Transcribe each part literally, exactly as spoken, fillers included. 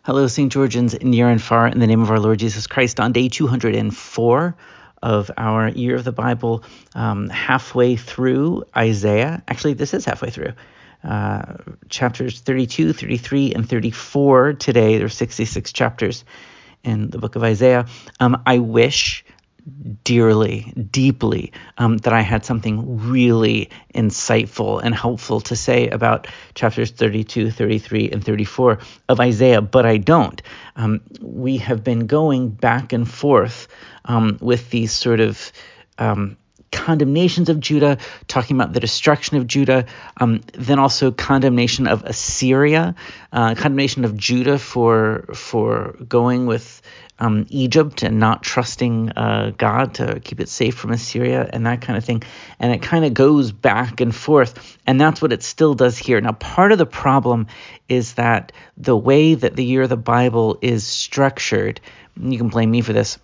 Hello, Saint Georgians near and far, in the name of our Lord Jesus Christ. On day two hundred four of our Year of the Bible, um, halfway through Isaiah. Actually, this is halfway through. Uh, chapters thirty-two, thirty-three, and thirty-four today. There are sixty-six chapters in the book of Isaiah. Um, I wish dearly, deeply, um, that I had something really insightful and helpful to say about chapters thirty-two, thirty-three, and thirty-four of Isaiah, but I don't. Um, we have been going back and forth um, with these sort of um, condemnations of Judah, talking about the destruction of Judah, um, then also condemnation of Assyria, uh, condemnation of Judah for for going with um, Egypt and not trusting uh, God to keep it safe from Assyria and that kind of thing. And it kind of goes back and forth, and that's what it still does here. Now, part of the problem is that the way that the Year of the Bible is structured, you can blame me for this,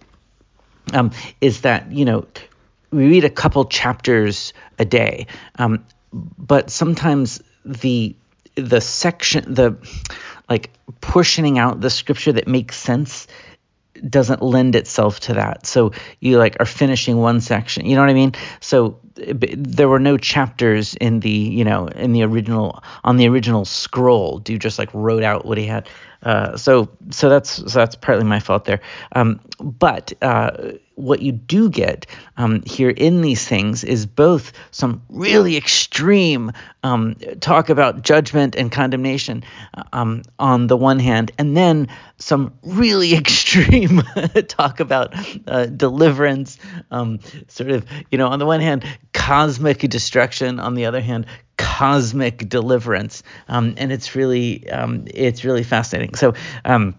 um, is that, you know, we read a couple chapters a day, um, but sometimes the the section, the like portioning out the scripture that makes sense doesn't lend itself to that. So you like are finishing one section, you know what I mean? So there were no chapters in the, you know, in the original, on the original scroll. Dude just like wrote out what he had. Uh, so, so that's, so that's partly my fault there. Um, but, uh, what you do get um, here in these things is both some really extreme um, talk about judgment and condemnation um, on the one hand, and then some really extreme talk about uh, deliverance, um, sort of, you know, on the one hand, cosmic destruction, on the other hand, cosmic deliverance, um, and it's really, um, it's really fascinating. So, um,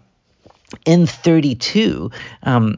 in thirty-two. Um,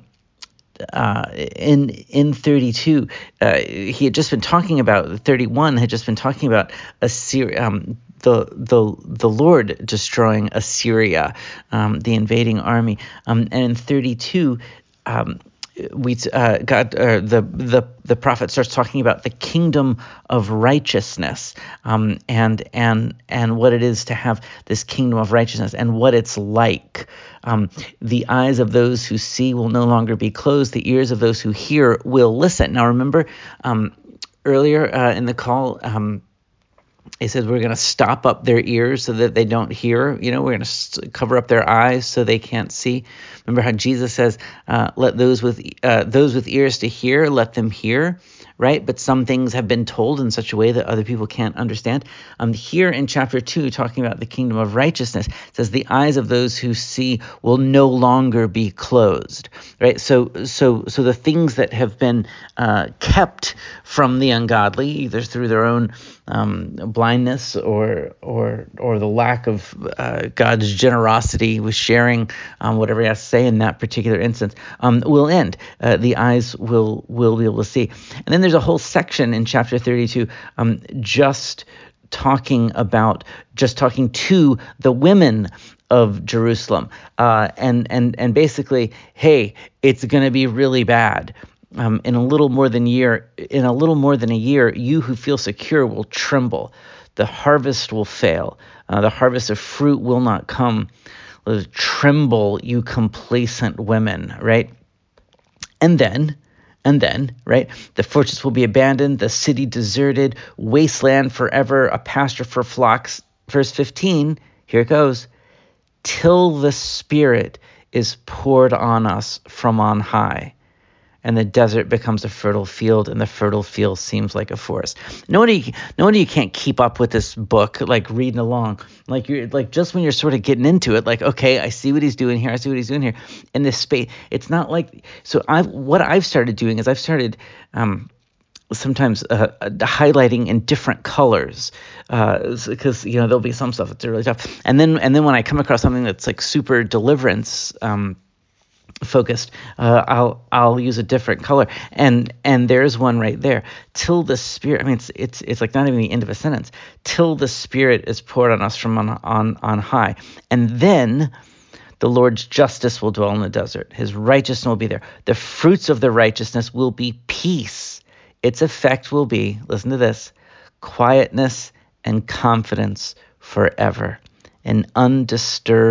Uh, in in thirty-two, uh, he had just been talking about thirty-one. Had just been talking about Assyria, um, the the the Lord destroying Assyria, um, the invading army. Um, and in thirty-two, um, we uh, God uh, the the the prophet starts talking about the kingdom of righteousness, um, and and and what it is to have this kingdom of righteousness and what it's like. Um, the eyes of those who see will no longer be closed. The ears of those who hear will listen. Now, remember um, earlier uh, in the call, um, he said we're going to stop up their ears so that they don't hear. You know, we're going to st- cover up their eyes so they can't see. Remember how Jesus says, uh, "Let those with uh, those with ears to hear, let them hear." Right? But some things have been told in such a way that other people can't understand. Um, here in chapter two, talking about the kingdom of righteousness, it says the eyes of those who see will no longer be closed. Right? So, so, so the things that have been uh, kept from the ungodly, either through their own um, blindness or or or the lack of uh, God's generosity with sharing um, whatever He has to say in that particular instance, um, will end. Uh, the eyes will will be able to see. And then there's a whole section in chapter thirty-two um, just talking about, just talking to the women of Jerusalem, uh, and and and basically, hey, it's going to be really bad. Um, in a little more than year, in a little more than a year, you who feel secure will tremble. The harvest will fail. Uh, the harvest of fruit will not come. Tremble, you complacent women, right? And then, and then, right, the fortress will be abandoned, the city deserted, wasteland forever, a pasture for flocks. Verse fifteen, here it goes. Till the Spirit is poured on us from on high, and the desert becomes a fertile field, and the fertile field seems like a forest. No wonder you, no wonder you can't keep up with this book, like reading along. Like you're like just when you're sort of getting into it, like, okay, I see what he's doing here, I see what he's doing here. In this space, it's not like so. I what I've started doing is I've started um, sometimes uh, uh, highlighting in different colors, because uh, you know there'll be some stuff that's really tough, and then and then when I come across something that's like super deliverance Um, focused, uh, I'll I'll use a different color, and and there's one right there. Till the Spirit, I mean, it's it's it's like not even the end of a sentence. Till the Spirit is poured on us from on on on high, and then the Lord's justice will dwell in the desert. His righteousness will be there. The fruits of the righteousness will be peace. Its effect will be, listen to this, quietness and confidence forever, an undisturbed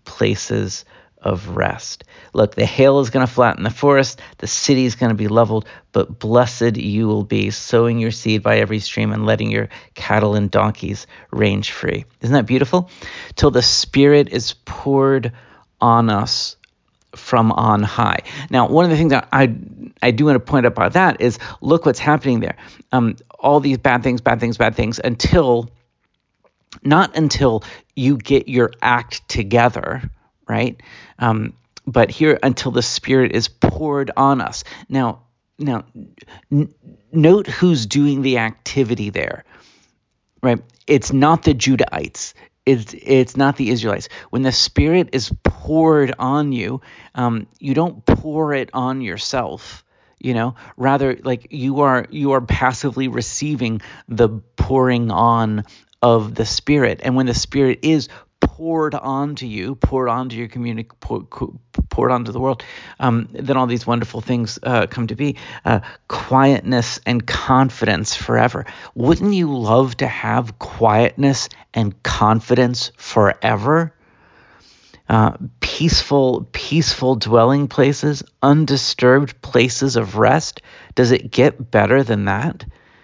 places of rest. Look, the hail is going to flatten the forest, the city is going to be leveled, but blessed you will be, sowing your seed by every stream and letting your cattle and donkeys range free. Isn't that beautiful? Till the Spirit is poured on us from on high. Now, one of the things that I I do want to point out about that is, look what's happening there. Um, all these bad things, bad things, bad things, until, not until you get your act together, right? Um, but here, until the Spirit is poured on us. Now, now, n- note who's doing the activity there, right? It's not the Judahites. It's, it's not the Israelites. When the Spirit is poured on you, um, you don't pour it on yourself. You know, rather, like you are you are passively receiving the pouring on of the Spirit. And when the Spirit is poured onto you, poured onto your community, pour, poured onto the world, um, then all these wonderful things uh, come to be. Uh, quietness and confidence forever. Wouldn't you love to have quietness and confidence forever? Uh, peaceful, peaceful dwelling places, undisturbed places of rest. Does it get better than that?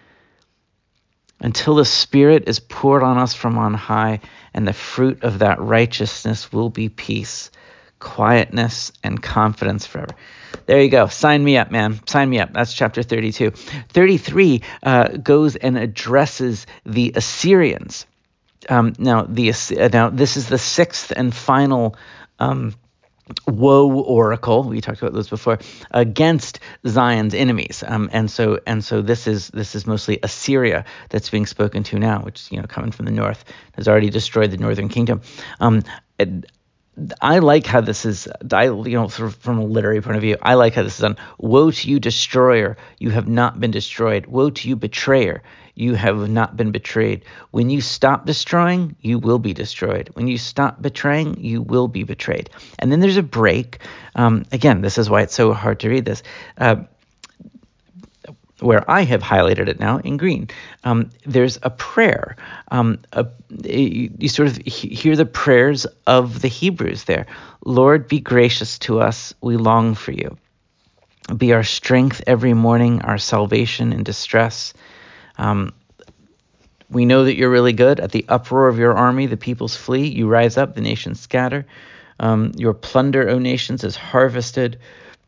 Until the Spirit is poured on us from on high, and the fruit of that righteousness will be peace, quietness, and confidence forever. There you go. Sign me up, man. Sign me up. That's chapter thirty-two. thirty-three uh, goes and addresses the Assyrians. Um, now, the now this is the sixth and final um, woe oracle. We talked about this before, against Zion's enemies, um, and so and so this is this is mostly Assyria that's being spoken to now, which is, you know, coming from the north, has already destroyed the northern kingdom. Um, it, I like how this is, I, you know, from a literary point of view, I like how this is done. Woe to you, destroyer, you have not been destroyed. Woe to you, betrayer, you have not been betrayed. When you stop destroying, you will be destroyed. When you stop betraying, you will be betrayed. And then there's a break. Um, again, this is why it's so hard to read this. Uh, where I have highlighted it now in green, um, there's a prayer. Um, a, you, you sort of hear the prayers of the Hebrews there. Lord, be gracious to us. We long for you. Be our strength every morning, our salvation in distress. Um, we know that you're really good. At the uproar of your army, the peoples flee. You rise up, the nations scatter. Um, your plunder, O nations, is harvested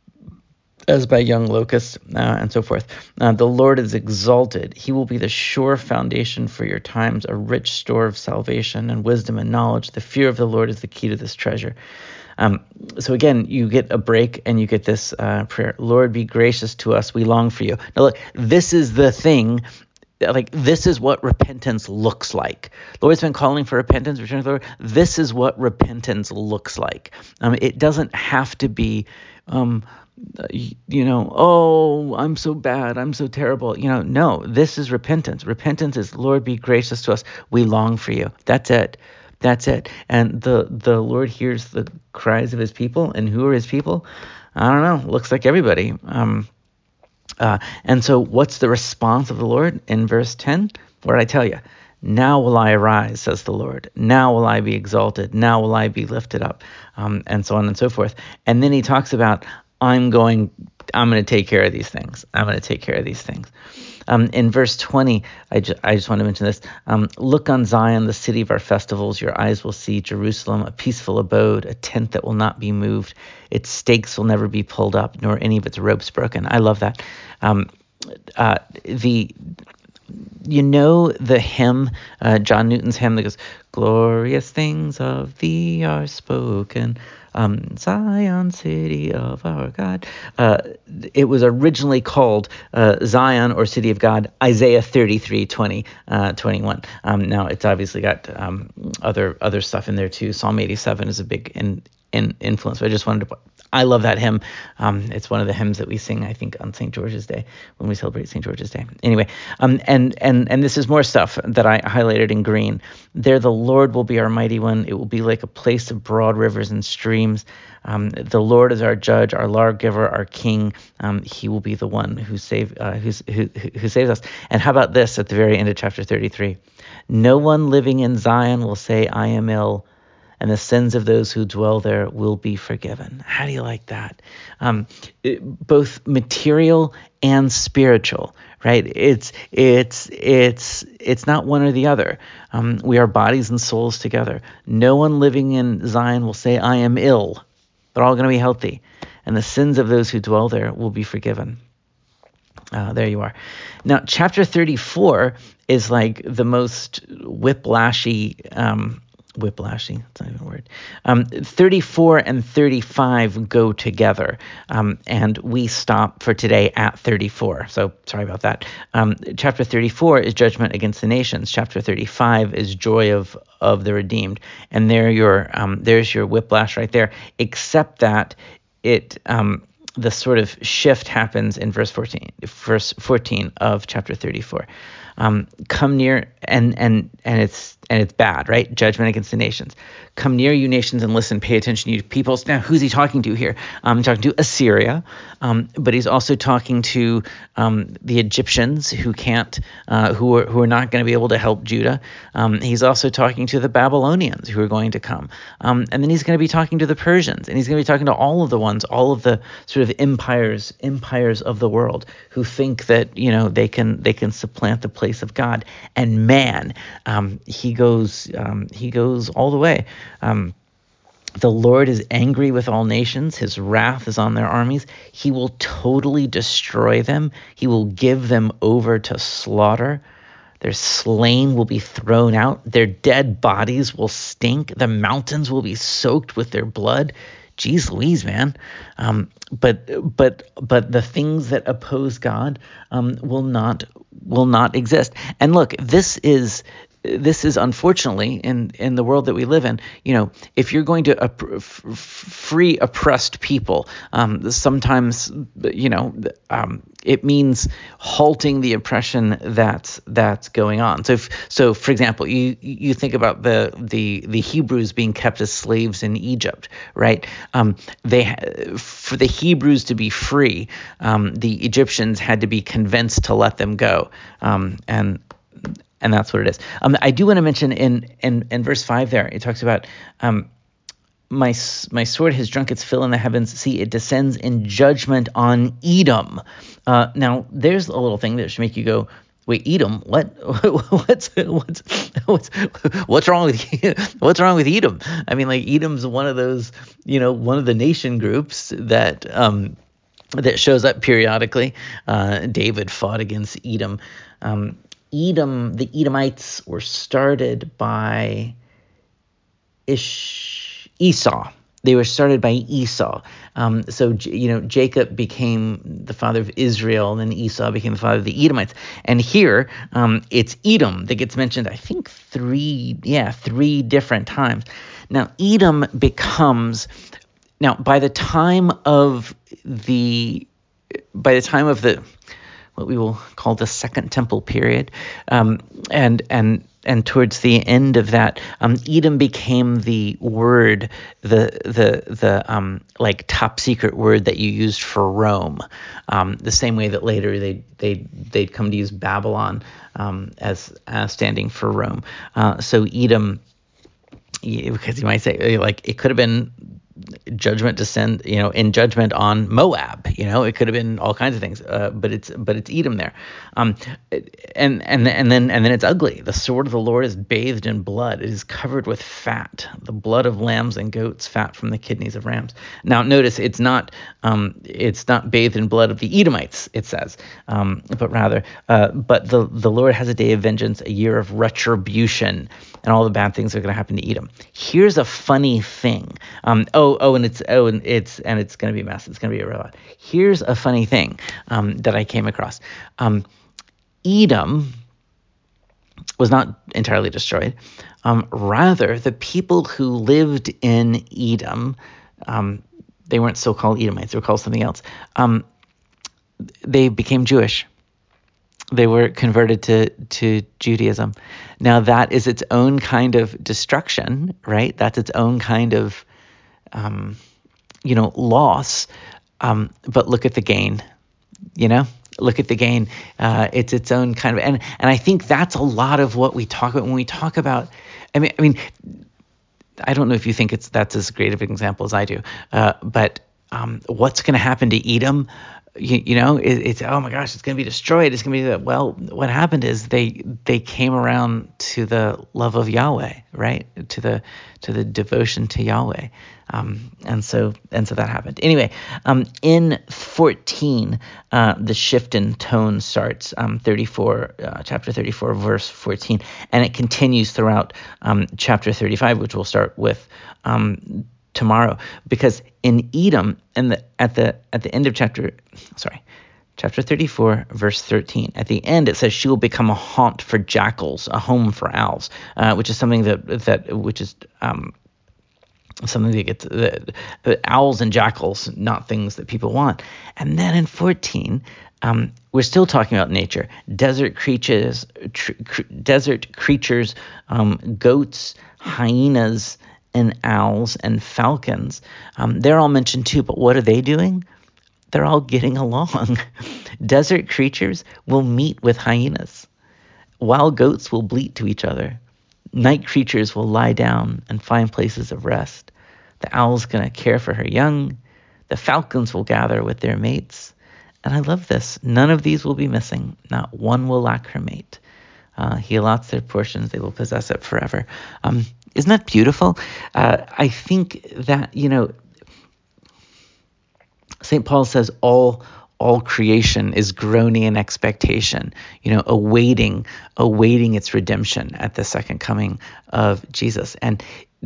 as by young locusts, uh, and so forth. Uh, the Lord is exalted. He will be the sure foundation for your times, a rich store of salvation and wisdom and knowledge. The fear of the Lord is the key to this treasure. Um, so again, you get a break and you get this uh, prayer. Lord, be gracious to us. We long for you. Now look, this is the thing. Like, this is what repentance looks like. The Lord's been calling for repentance, return to the Lord. This is what repentance looks like. Um, it doesn't have to be, um, you know, oh, I'm so bad, I'm so terrible. You know, no, this is repentance. Repentance is, Lord, be gracious to us. We long for you. That's it. That's it. And the, the Lord hears the cries of his people. And who are his people? I don't know. Looks like everybody. Um, Uh, and so what's the response of the Lord in verse ten? What did I tell you? Now will I arise, says the Lord. Now will I be exalted. Now will I be lifted up, um, and so on and so forth. And then he talks about, I'm going, I'm going to take care of these things. I'm going to take care of these things. Um, in verse twenty, I, ju- I just want to mention this. Um, Look on Zion, the city of our festivals. Your eyes will see Jerusalem, a peaceful abode, a tent that will not be moved. Its stakes will never be pulled up, nor any of its ropes broken. I love that. Um, uh, the you know the hymn, uh, John Newton's hymn that goes, glorious things of thee are spoken, um, Zion, city of our God. Uh, it was originally called uh, Zion or City of God, Isaiah thirty-three, twenty, uh, twenty-one. Um, now it's obviously got um, other other stuff in there too. Psalm eighty-seven is a big in, in influence. But I just wanted to I love that hymn. Um, it's one of the hymns that we sing, I think, on Saint George's Day, when we celebrate Saint George's Day. Anyway, um, and and and this is more stuff that I highlighted in green. There the Lord will be our mighty one. It will be like a place of broad rivers and streams. Um, the Lord is our judge, our lawgiver, our king. Um, he will be the one who save, uh, who's, who, who saves us. And how about this at the very end of chapter thirty-three? No one living in Zion will say, I am ill. and the sins of those who dwell there will be forgiven. How do you like that? Um, it, both material and spiritual, right? It's it's it's it's not one or the other. Um, we are bodies and souls together. No one living in Zion will say, "I am ill." They're all going to be healthy, and the sins of those who dwell there will be forgiven. Uh, there you are. Now, chapter thirty-four is like the most whiplashy, um, whiplashy, that's not even a word. Um, thirty-four and thirty-five go together, um, and we stop for today at thirty-four. So sorry about that. Um, chapter thirty-four is judgment against the nations. Chapter thirty-five is joy of of the redeemed. And there your um, there's your whiplash right there. Except that it. Um, the sort of shift happens in verse fourteen, verse fourteen of chapter thirty-four. Um, come near, and and and it's and it's bad, right? Judgment against the nations. Come near, you nations, and listen. Pay attention, you peoples. Now, who's he talking to here? Um, talking to Assyria, um, but he's also talking to um, the Egyptians who can't, uh, who are who are not going to be able to help Judah. Um, he's also talking to the Babylonians who are going to come, um, and then he's going to be talking to the Persians, and he's going to be talking to all of the ones, all of the sort of empires, empires of the world who think that you know they can they can supplant the place of God. And man, um, he goes um, he goes all the way. Um, the Lord is angry with all nations. His wrath is on their armies. He will totally destroy them. He will give them over to slaughter. Their slain will be thrown out. Their dead bodies will stink. The mountains will be soaked with their blood. Jeez Louise, man. Um, but but but the things that oppose God um, will not will not exist. And look, this is this is unfortunately in in the world that we live in. You know, if you're going to opp- f- free oppressed people, um, sometimes you know um, it means halting the oppression that's that's going on. So, if, so for example, you you think about the the the Hebrews being kept as slaves in Egypt, right? Um, they for the Hebrews to be free, um, the Egyptians had to be convinced to let them go, um, and and that's what it is. Um, I do want to mention in in in verse five there, it talks about. Um, My my sword has drunk its fill in the heavens. See, it descends in judgment on Edom. Uh, now, there's a little thing that should make you go, wait, Edom? What? what's what's what's what's wrong with what's wrong with Edom? I mean, like Edom's one of those, you know, one of the nation groups that um, that shows up periodically. Uh, David fought against Edom. Um, Edom, the Edomites were started by Ish. Esau. They were started by Esau. Um, so, you know, Jacob became the father of Israel, and then Esau became the father of the Edomites. And here, um, it's Edom that gets mentioned, I think, three, yeah, three different times. Now, Edom becomes, now, by the time of the, by the time of the, what we will call the Second Temple period, um, and and and towards the end of that, um, Edom became the word, the the the um, like top secret word that you used for Rome, um, the same way that later they they they'd come to use Babylon um, as as standing for Rome. Uh, so Edom, because you might say like it could have been judgment descend, you know, in judgment on Moab, you know, it could have been all kinds of things, uh, but it's but it's Edom there, um, and and and then and then it's ugly. The sword of the Lord is bathed in blood; it is covered with fat, the blood of lambs and goats, fat from the kidneys of rams. Now, notice it's not um, it's not bathed in blood of the Edomites, it says, um, but rather, uh, but the the Lord has a day of vengeance, a year of retribution, and all the bad things are going to happen to Edom. Here's a funny thing. Um, oh. Oh, oh, and it's oh, and it's and it's going to be a mess. It's going to be a real lot. Here's a funny thing um, that I came across. Um, Edom was not entirely destroyed. Um, rather, the people who lived in Edom, um, they weren't so-called Edomites. They were called something else. Um, they became Jewish. They were converted to to Judaism. Now that is its own kind of destruction, right? That's its own kind of Um, you know, loss, um, but look at the gain, you know, look at the gain. Uh, it's its own kind of, and, and I think that's a lot of what we talk about when we talk about, I mean, I mean, I don't know if you think it's that's as great of an example as I do, uh, but um, what's going to happen to Edom? You, you know, it, it's oh my gosh, it's going to be destroyed. It's going to be that. Well, what happened is they they came around to the love of Yahweh, right? To the to the devotion to Yahweh, um, and so and so that happened. Anyway, um, in fourteen, uh, the shift in tone starts. Um, thirty-four, uh, chapter thirty-four, verse fourteen, and it continues throughout um, chapter thirty-five, which we'll start with. Um, tomorrow, because in Edom, and the at the at the end of chapter, sorry, chapter thirty-four, verse thirteen, at the end it says she will become a haunt for jackals, a home for owls, uh, which is something that that which is um, something that gets that, that owls and jackals, not things that people want. And then in fourteen, um, we're still talking about nature, desert creatures, tr- cr- desert creatures, um, goats, hyenas, and owls and falcons. Um, they're all mentioned too, but what are they doing? They're all getting along. Desert creatures will meet with hyenas. Wild goats will bleat to each other. Night creatures will lie down and find places of rest. The owl's going to care for her young. The falcons will gather with their mates. And I love this. None of these will be missing. Not one will lack her mate. Uh, he allots their portions. They will possess it forever. Um, isn't that beautiful? Uh, I think that, you know, Saint Paul says all all creation is groaning in expectation, you know, awaiting, awaiting its redemption at the second coming of Jesus. And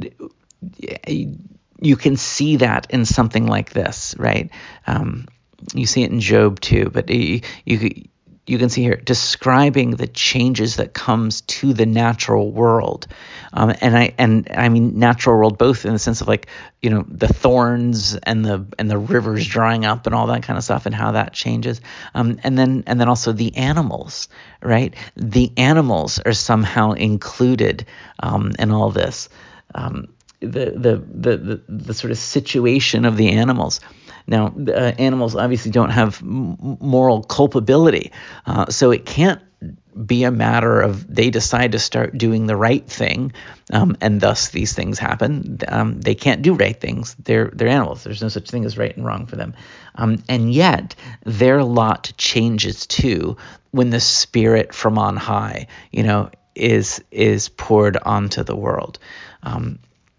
you can see that in something like this, right? Um, you see it in Job too, but you, you you can see here describing the changes that comes to the natural world, um, and I and I mean natural world both in the sense of like, you know, the thorns and the and the rivers drying up and all that kind of stuff and how that changes, um, and then and then also the animals, right? The animals are somehow included um, in all this. Um, the, the the the the sort of situation of the animals. Now, uh, animals obviously don't have m- moral culpability, uh, so it can't be a matter of they decide to start doing the right thing, um, and thus these things happen. Um, they can't do right things. They're they're animals. There's no such thing as right and wrong for them, um, and yet their lot changes too when the Spirit from on high, you know, is is poured onto the world. Um,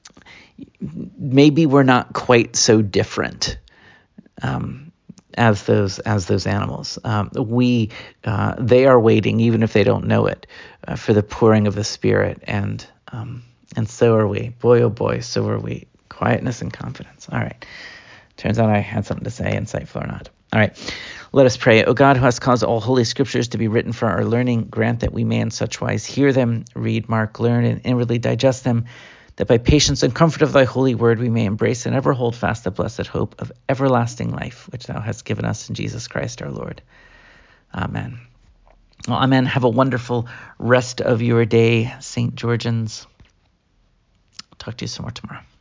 maybe we're not quite so different um, as those as those animals. Um, we uh, they are waiting, even if they don't know it, uh, for the pouring of the Spirit, and um, and so are we. Boy, oh boy, so are we. Quietness and confidence. All right. Turns out I had something to say, insightful or not. All right. Let us pray. O God, who hast caused all holy scriptures to be written for our learning, grant that we may in such wise hear them, read, mark, learn, and inwardly digest them, that by patience and comfort of thy holy word we may embrace and ever hold fast the blessed hope of everlasting life, which thou hast given us in Jesus Christ our Lord. Amen. Well, amen. Have a wonderful rest of your day, Saint Georgians. Talk to you some more tomorrow.